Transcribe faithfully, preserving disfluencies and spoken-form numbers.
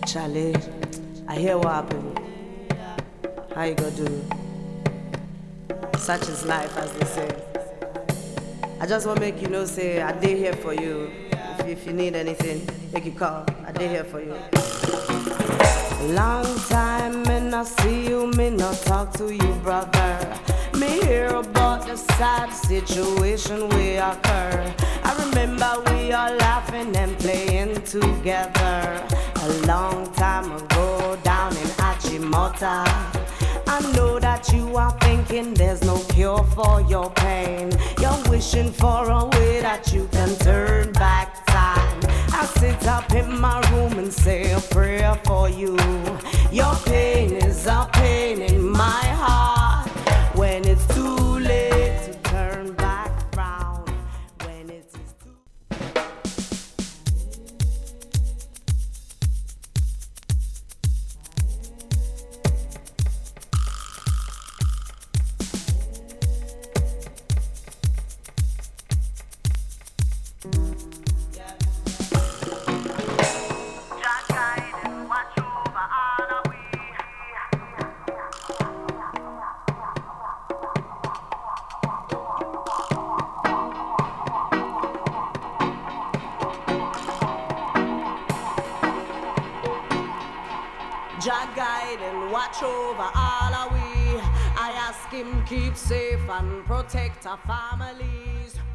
Charlie, I hear what happened. How you gonna do? Such is life, as they say. I just want to make you know, say, I did here for you. If, if you need anything, make you call. I did here for you. Long time, me not see you, me not talk to you, brother. Me hear about the sad situation we occur. I remember we all laughing and playing together a long time ago down in Achimota. I know that you are thinking there's no cure for your pain. You're wishing for a way that you can turn back time. I sit up in my room and say a prayer for you. Your pain is a pain in my heart. When it's too late to turn back round. When it is too Jah guide and watch over all of we. I ask him keep safe and protect our families.